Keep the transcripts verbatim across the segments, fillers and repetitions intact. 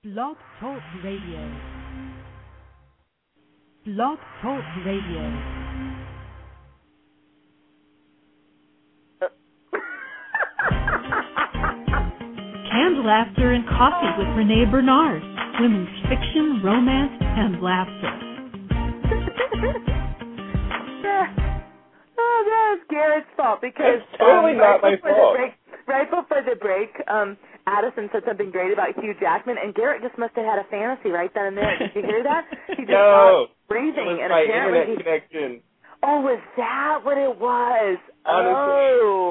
Blog Talk Radio. Blog Talk Radio. Canned laughter and coffee with Renee Bernard. Women's fiction, romance, and laughter. Oh, that was Garrett's fault because it's totally um, not right my fault. Break, right before the break, um, Addison said something great about Hugh Jackman, and Garrett just must have had a fantasy right then and there. Did you hear that? He just no, stopped breathing, it was and my apparently internet he, connection. Oh, was that what it was? Honestly. Oh,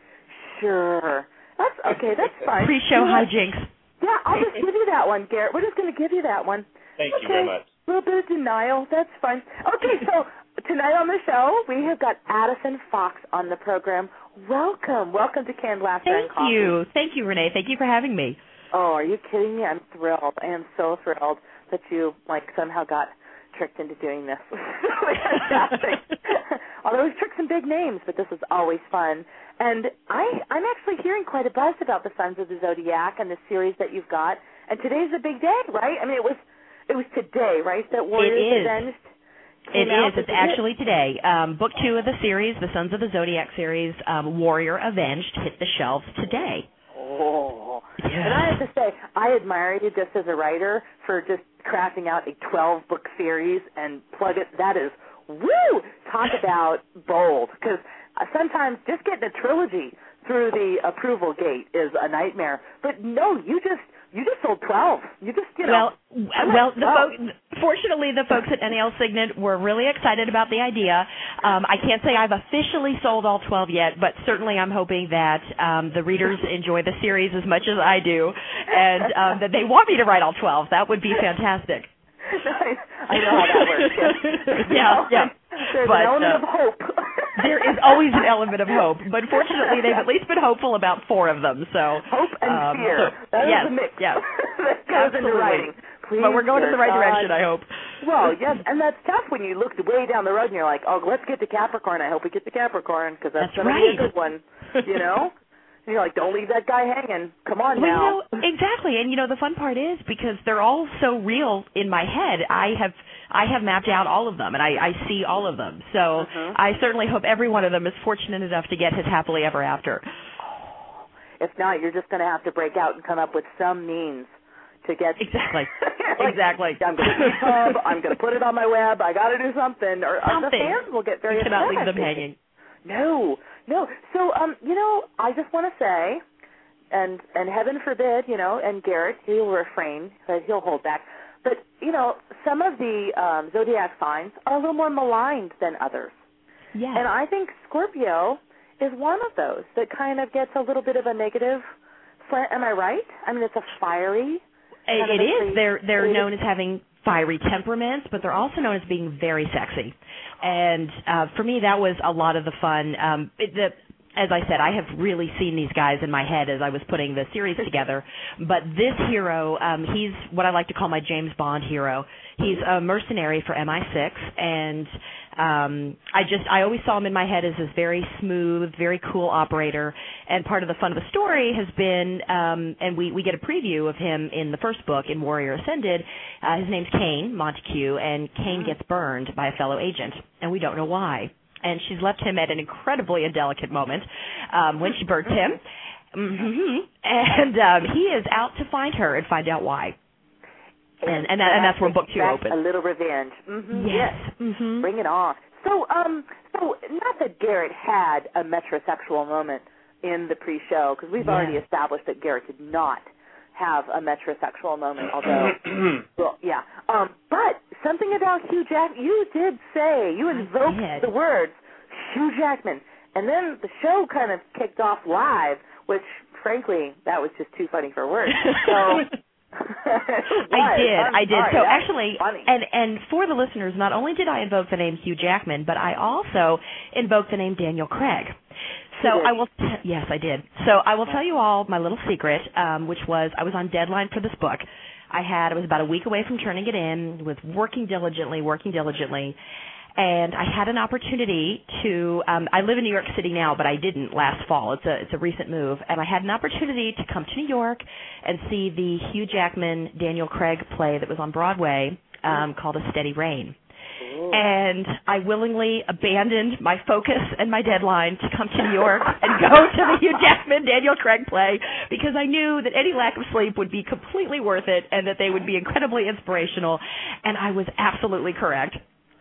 sure. That's okay. That's fine. Pre-show you know, hijinks. Yeah, I'll just give you that one, Garrett. We're just going to give you that one. Thank okay. you very much. A little bit of denial. That's fine. Okay, so tonight on the show, we have got Addison Fox on the program. Welcome. Welcome to Canned Laughter Thank and Coffee. you. Thank you, Renee. Thank you for having me. Oh, are you kidding me? I'm thrilled. I am so thrilled that you, like, somehow got tricked into doing this. Fantastic. Although we've tricked some big names, but this is always fun. And I, I'm actually hearing quite a buzz about the Sons of the Zodiac and the series that you've got. And today's a big day, right? I mean, it was it was today, right, that Warriors It is. Avenged It came out? is. It's actually today. Um, book two of the series, the Sons of the Zodiac series, um, Warrior Avenged, hit the shelves today. Oh. Yeah. And I have to say, I admire you just as a writer for just crafting out a twelve-book series and plug it. That is, woo! Talk about bold. Because sometimes just getting a trilogy through the approval gate is a nightmare. But no, you just you just sold twelve. You just, you know. Well, well, the folk, fortunately, the folks at N A L Signet were really excited about the idea. Um, I can't say I've officially sold all twelve yet, but certainly I'm hoping that um, the readers enjoy the series as much as I do, and um, that they want me to write all twelve. That would be fantastic. I know how that works. Yes. yeah, yeah. There's but, an element uh, of hope. There is always an element of hope, but fortunately they've at least been hopeful about four of them. So hope and um, fear. So, that yes, is the mix. Yes. that goes into writing. Please, but we're going in the right God. direction, I hope. Well, yes, and that's tough when you look way down the road and you're like, oh, let's get to Capricorn. I hope we get to Capricorn because that's, that's going right. to be a good one, you know? And you're like, don't leave that guy hanging. Come on well, now. You know, exactly. And, you know, the fun part is because they're all so real in my head, I have I have mapped out all of them, and I, I see all of them. So uh-huh. I certainly hope every one of them is fortunate enough to get his happily ever after. Oh, if not, you're just going to have to break out and come up with some means to get... Exactly. like, exactly. I'm going to pub, I'm going to put it on my web, I got to do something, or, or the something. fans will get very You cannot upset. leave them hanging. No, no. So, um, you know, I just want to say, and and heaven forbid, you know, and Garrett, he will refrain, but he'll hold back. But, you know, some of the um, zodiac signs are a little more maligned than others. Yes. And I think Scorpio is one of those that kind of gets a little bit of a negative slant. Am I right? I mean, it's a fiery. It, it is. They're they're known as having fiery temperaments, but they're also known as being very sexy. And uh, for me, that was a lot of the fun. Um, it, the, as I said, I have really seen these guys in my head as I was putting the series together. But this hero, um, he's what I like to call my James Bond hero. He's a mercenary for M I six, and um, I just I always saw him in my head as this very smooth, very cool operator. And part of the fun of the story has been, um, and we, we get a preview of him in the first book, in Warrior Ascended. Uh, his name's Kane Montague, and Kane gets burned by a fellow agent, and we don't know why. And she's left him at an incredibly indelicate moment um, when she burns him. Mm-hmm. And um, he is out to find her and find out why. And and, that, and that's where book two that's opens. A little revenge. Mm-hmm. Yes. Yes. Mm-hmm. Bring it on. So, um, so not that Garrett had a metrosexual moment in the pre-show, because we've yeah. already established that Garrett did not have a metrosexual moment, although, well, yeah. Um, but something about Hugh Jackman, you did say, you invoked the words Hugh Jackman, and then the show kind of kicked off live, which, frankly, that was just too funny for words. So I did, I'm I did. sorry, So that's actually, funny. and and for the listeners, not only did I invoke the name Hugh Jackman, but I also invoked the name Daniel Craig. So I will, t- yes, I did. So I will tell you all my little secret, um, which was I was on deadline for this book. I had, I was about a week away from turning it in, was working diligently, working diligently, And I had an opportunity to, um, I live in New York City now, but I didn't last fall. It's a, it's a recent move. And I had an opportunity to come to New York and see the Hugh Jackman, Daniel Craig play that was on Broadway um, called A Steady Rain. And I willingly abandoned my focus and my deadline to come to New York and go to the Hugh Jackman, Daniel Craig play because I knew that any lack of sleep would be completely worth it and that they would be incredibly inspirational. And I was absolutely correct.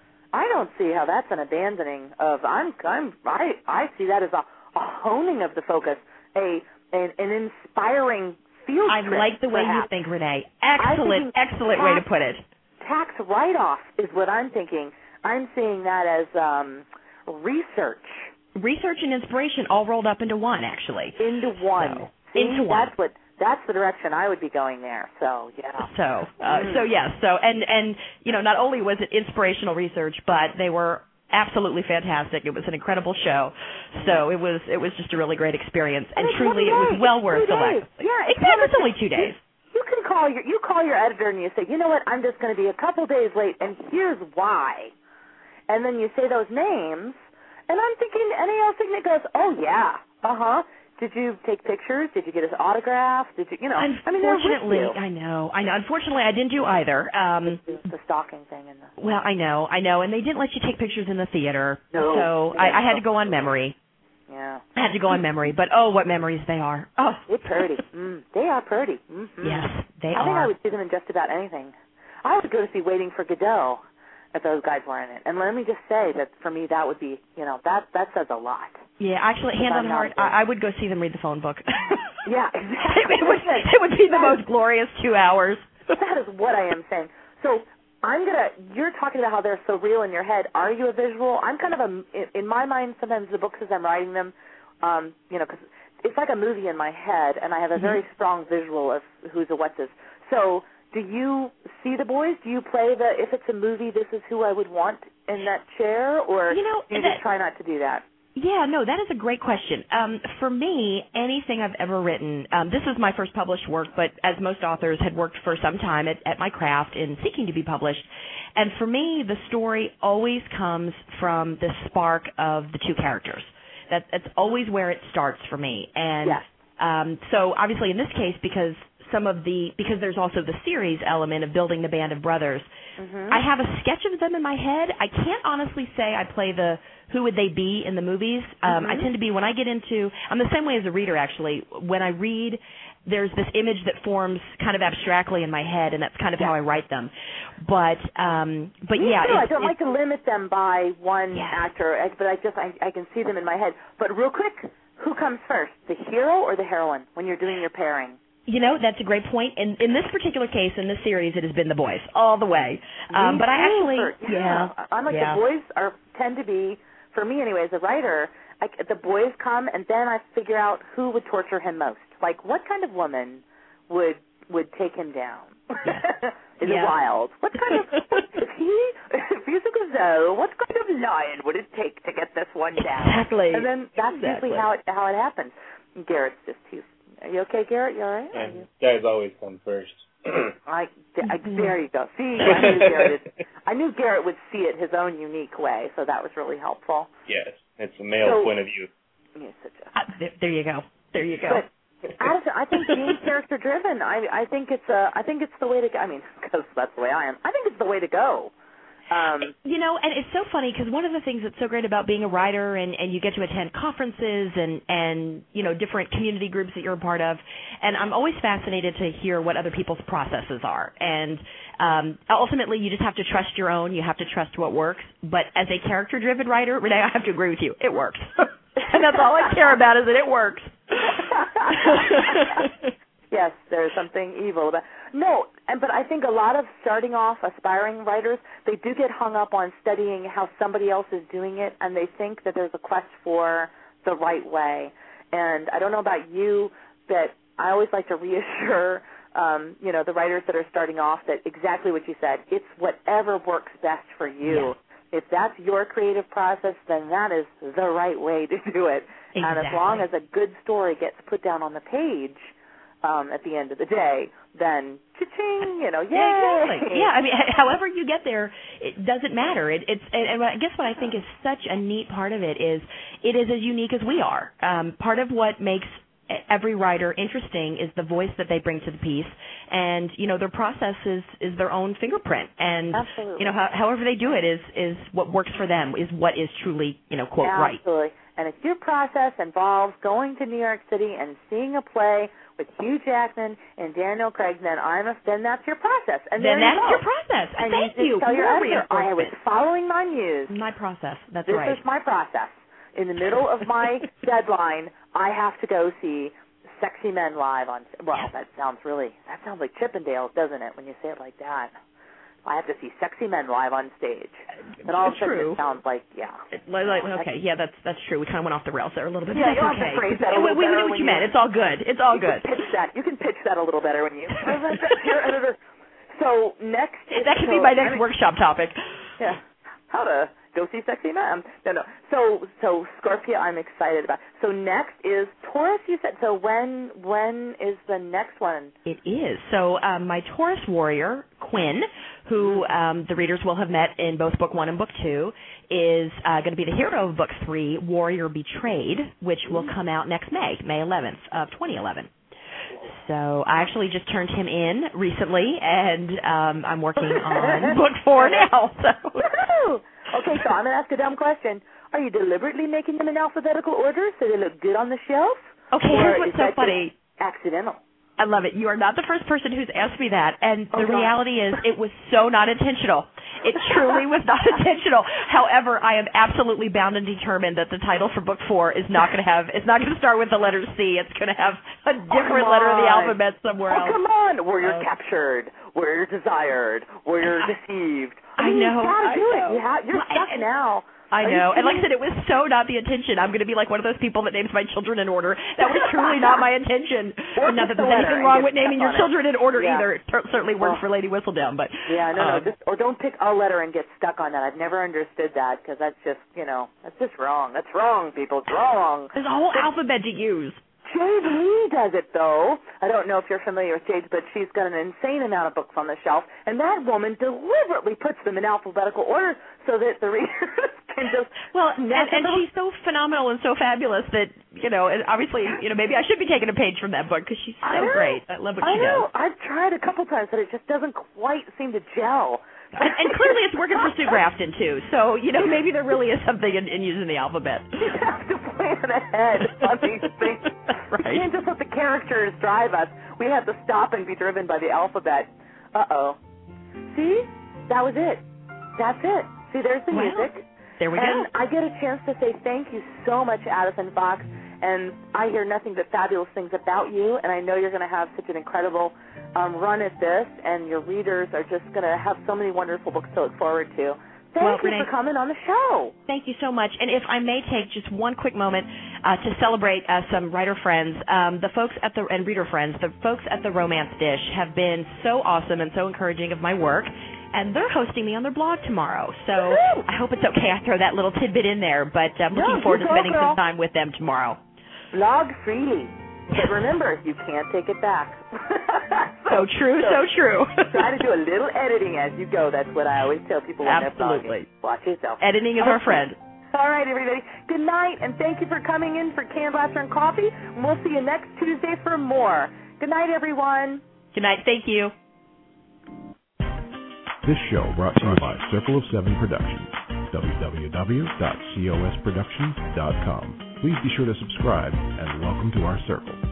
I don't see how that's an abandoning of. I'm. I'm. I. I see that as a, a honing of the focus, a an, an inspiring field I trip. I like the way perhaps. you think, Renee. Excellent, excellent tax, way to put it. Tax write-off is what I'm thinking. I'm seeing that as um, research. Research and inspiration all rolled up into one, actually. Into one. So, See, into one. That's what. That's the direction I would be going there. So yeah. So uh, mm. so yes. So and and you know not only was it inspirational research, but they were absolutely fantastic. It was an incredible show. So it was it was just a really great experience, and, and truly it was well worth the length. Yeah, exactly. It's only two days. You can call your you call your editor and you say, you know what, I'm just going to be a couple days late, and here's why. And then you say those names, and I'm thinking, N A L Signet goes, oh yeah, uh huh. Did you take pictures? Did you get his autograph? Did you, you know? Unfortunately, I mean, I know, I know. Unfortunately, I didn't do either. Um, the stalking thing and the. Well, I know, I know, and they didn't let you take pictures in the theater, no, so I, I had to go on memory. Yeah, I had to go on memory, but oh, what memories they are! Oh, they're pretty. Mm, they are pretty. Mm-hmm. Yes, they I are. I think I would see them in just about anything. I would go to see Waiting for Godot if those guys were in it. And let me just say that for me, that would be, you know, that that says a lot. Yeah, actually, hand on heart, I, I would go see them read the phone book. Yeah, exactly. it, would, it would be the most glorious two hours. That is what I am saying. So I'm going to, you're talking about how they're so real in your head. Are you a visual? I'm kind of a, in my mind, sometimes the books as I'm writing them, um, you know, because it's like a movie in my head, and I have a mm-hmm. very strong visual of who's a what's this. So do you see the boys? Do you play the, if it's a movie, this is who I would want in that chair, or you know, do you that, just try not to do that? Yeah, no, that is a great question. Um, for me, anything I've ever written, um, this is my first published work, but as most authors had worked for some time at, at my craft in seeking to be published. And for me, the story always comes from the spark of the two characters. That, that's always where it starts for me. And yes. um, so obviously in this case, because some of the, because there's also the series element of building the band of brothers, mm-hmm. I have a sketch of them in my head. I can't honestly say I play the who would they be in the movies. Um, mm-hmm. I tend to be, when I get into, I'm the same way as a reader actually. When I read, there's this image that forms kind of abstractly in my head, and that's kind of yeah. how I write them. But, um, but Me yeah. too. It's, I don't it's, like to limit them by one yeah. actor, but I just, I, I can see them in my head. But real quick, who comes first, the hero or the heroine when you're doing your pairing? You know, that's a great point. In in this particular case, in this series, it has been the boys all the way. Um, but I actually, for, yeah, yeah, I'm like yeah. the boys are tend to be, for me anyway, as a writer. I, the boys come, and then I figure out who would torture him most. Like, what kind of woman would would take him down? Is yeah. it wild? What kind of what, if he if he's a gazelle? What kind of lion would it take to get this one down? Exactly. And then that's exactly. usually how it how it happens. Garrett's just he's. Are you okay, Garrett? You all right? And guys always come first. I, I, there you go. See, I knew, Garrett is, I knew Garrett would see it his own unique way, so that was really helpful. Yes, it's a male so, point of view. Yes, such a, uh, there, there you go. There you go. But Addison, I think being character driven, I, I think it's a, I think it's the way to go. I mean, because that's the way I am. I think it's the way to go. Um, you know, and it's so funny because one of the things that's so great about being a writer and, and you get to attend conferences and, and, you know, different community groups that you're a part of, and I'm always fascinated to hear what other people's processes are. And um, ultimately, you just have to trust your own. You have to trust what works. But as a character-driven writer, Renee, I have to agree with you. It works. And that's all I care about is that it works. Yes, there's something evil about no, and but I think a lot of starting off aspiring writers, they do get hung up on studying how somebody else is doing it, and they think that there's a quest for the right way. And I don't know about you, but I always like to reassure, um, you know, the writers that are starting off that exactly what you said. It's whatever works best for you. Yeah. If that's your creative process, then that is the right way to do it. Exactly. And as long as a good story gets put down on the page, um, at the end of the day, then cha-ching, you know, yay. Yeah, exactly. Yeah, I mean, however you get there, it doesn't matter. It, it's, and, and I guess what I think is such a neat part of it is it is as unique as we are. Um, part of what makes every writer interesting is the voice that they bring to the piece, and you know their process is, is their own fingerprint, and Absolutely. you know how, however they do it is is what works for them, is what is truly you know quote Absolutely. right. Absolutely. And if your process involves going to New York City and seeing a play with Hugh Jackman and Daniel Craig, then I'm a, then that's your process. And then there that's you your process. And Thank you. you. Tell your More editor, I was reinforcement. following my muse. My process. That's this right. This is my process. In the middle of my deadline, I have to go see Sexy Men live on. Well, that sounds really. That sounds like Chippendales, doesn't it? When you say it like that. I have to see Sexy Men live on stage. And all of a sudden True. it sounds like, yeah. Like, like, okay, yeah, that's that's true. We kind of went off the rails there a little bit. Yeah, that's you'll have okay. to phrase that a we, little we better knew what when you meant. It's all good. It's all you good. Can pitch that. You can pitch that a little better when you. So next. That could so, be my next I mean, workshop topic. Yeah. How to go see Sexy Men. No, no. So, so Scorpio, I'm excited about. So next is Taurus. You said. So when when is the next one? It is. So um, my Taurus warrior, Quinn, who um, the readers will have met in both book one and book two, is uh, going to be the hero of book three, Warrior Betrayed, which will come out next May, May eleventh of twenty eleven. So I actually just turned him in recently, and um, I'm working on book four now. So. Okay, so I'm going to ask a dumb question. Are you deliberately making them in alphabetical order so they look good on the shelf? Okay, or here's what's is so that funny. Accidental. I love it. You are not the first person who's asked me that, and Oh, the God. reality is it was so not intentional. It truly was not intentional. However, I am absolutely bound and determined that the title for book four is not going to have, it's not going to start with the letter C. It's going to have a different oh, letter of the on. alphabet somewhere oh, else. come on. Where you're Uh, captured, where you're desired, where you're deceived. I mean, know, You got to I do know. it. You ha- you're Well, stuck and- now. I Are you know. And like I kidding? said, it was so not the intention. I'm going to be like one of those people that names my children in order. That was truly not my intention. Or Not that just the there's letter anything and wrong get with naming stuck your on it. children in order Yeah. either. It cer- certainly works Well, for Lady Whistledown. But Yeah, no, no, um, just or don't pick a letter and get stuck on that. I've never understood that because that's just, you know, that's just wrong. That's wrong, people. It's wrong. there's a whole alphabet to use. Jade Lee does it, though. I don't know if you're familiar with Jade, but she's got an insane amount of books on the shelf, and that woman deliberately puts them in alphabetical order so that the readers can just... Well, and, and she's so phenomenal and so fabulous that, you know, and obviously, you know, maybe I should be taking a page from that book because she's I so know. great. I love what I she know. does. I've tried a couple times, but it just doesn't quite seem to gel. And, and clearly it's working for Sue Grafton, too. So, you know, maybe there really is something in, in using the alphabet. You have to plan ahead on these things. Right. We can't just let the characters drive us. We have to stop and be driven by the alphabet. Uh-oh. See? That was it. That's it. See, there's the Well, music. There we and go. I get a chance to say thank you so much, Addison Fox. And I hear nothing but fabulous things about you, and I know you're going to have such an incredible um, run at this, and your readers are just going to have so many wonderful books to look forward to. Thank Well, you Renee, for coming on the show. Thank you so much. And if I may take just one quick moment uh, to celebrate uh, some writer friends, um, the folks at the and reader friends, the folks at the Romance Dish have been so awesome and so encouraging of my work. And they're hosting me on their blog tomorrow. So Woo-hoo! I hope it's okay I throw that little tidbit in there. But I'm No, looking forward you to go, spending girl. some time with them tomorrow. Blog freely. But remember, you can't take it back. So true, so true. Try to do a little editing as you go. That's what I always tell people when Absolutely. they're blogging. Watch yourself. Editing is our friend. All right, everybody. Good night, and thank you for coming in for Canned Laughter and Coffee. And we'll see you next Tuesday for more. Good night, everyone. Good night. Thank you. This show brought to you by Circle of Seven Productions. w w w dot c o s productions dot com. Please be sure to subscribe and welcome to our circle.